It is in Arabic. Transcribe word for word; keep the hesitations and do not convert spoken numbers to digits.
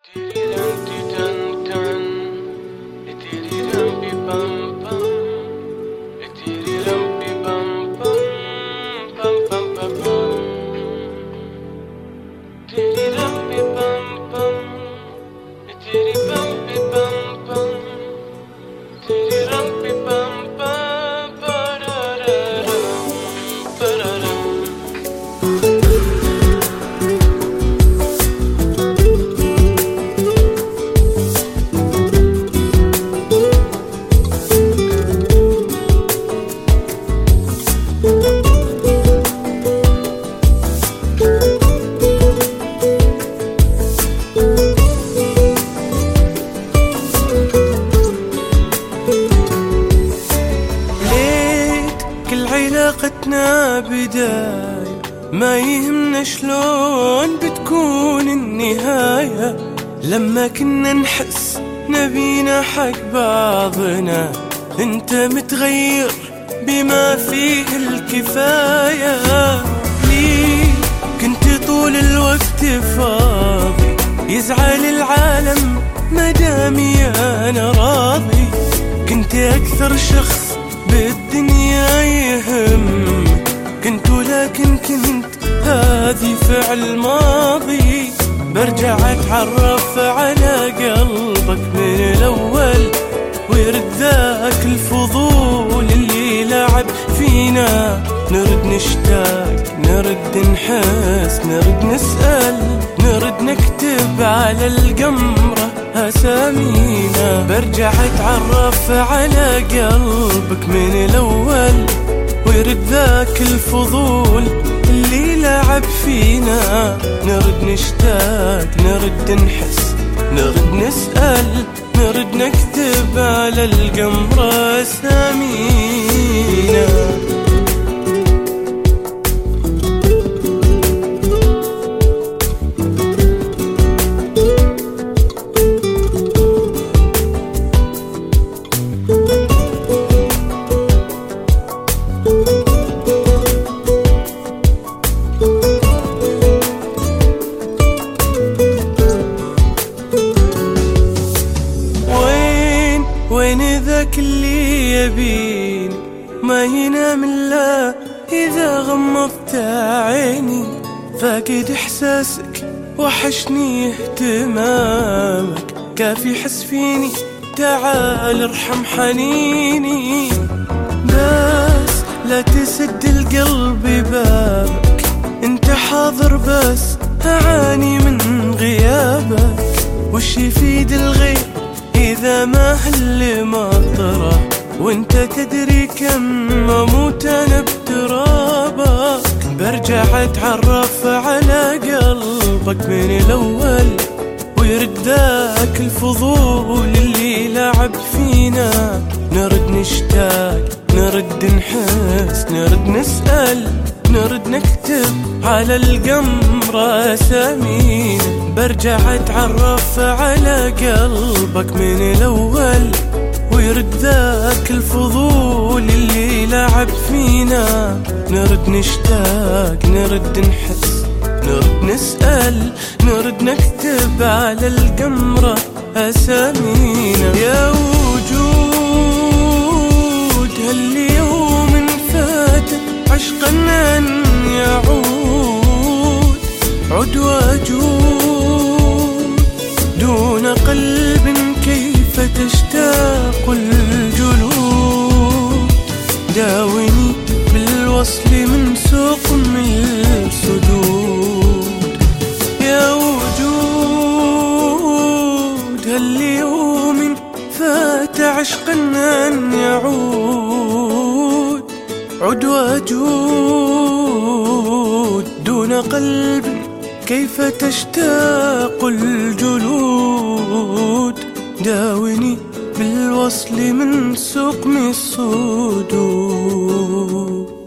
علاقتنا بداية، ما يهمنا شلون بتكون النهاية. لما كنا نحس نبينا حق بعضنا، انت متغير بما فيه الكفاية. ليه كنت طول الوقت فاضي، يزعل العالم مدامي انا راضي. كنت اكثر شخص بالدنيا يهم، كنت ولكن كنت هذه فعل ماضي. برجع اتعرف على قلبك من الاول، ويرد ذاك الفضول اللي لعب فينا. نرد نشتاق، نرد نحس، نرد نسأل، نرد نكتب على القمرة أسامينا. برجع اتعرف على قلبك من الأول، ويرد ذاك الفضول اللي لعب فينا. نرد نشتاق، نرد نحس، نرد نسأل، نرد نكتب على القمرة أسامينا. وين ذاك اللي يبيني ما ينام إلا إذا غمضت عيني؟ فاقد إحساسك، وحشني اهتمامك، كافي حس فيني، تعال ارحم حنيني. بس لا تسد القلب بابك، انت حاضر بس أعاني من غيابك. وش يفيد الغير إذا ما هل مطره، وانت تدري كم أموت أنا بترابك. برجع أتعرف على قلبك من الأول، ويرد ذاك الفضول اللي لعب فينا. نرد نشتاق، نرد نحس، نرد نسأل، نرد نكتب على القمرة أسامينا. برجع أتعرف على قلبك من الأول، ويرد ذاك الفضول اللي لعب فينا. نرد نشتاق، نرد نحس، نرد نسأل، نرد نكتب على القمرة أسامينا. يا وجود هاليوم فات عشقا أن يعود، عد وجود دون قلب كيف تشتاق الجلود. داوني بالوصل من سقم السدود. يا وجود هاليوم فات عشقا أن يعود، عد وجود دون قلب كيف تشتاق الجلود. داوني بالوصل من سقم الصدود.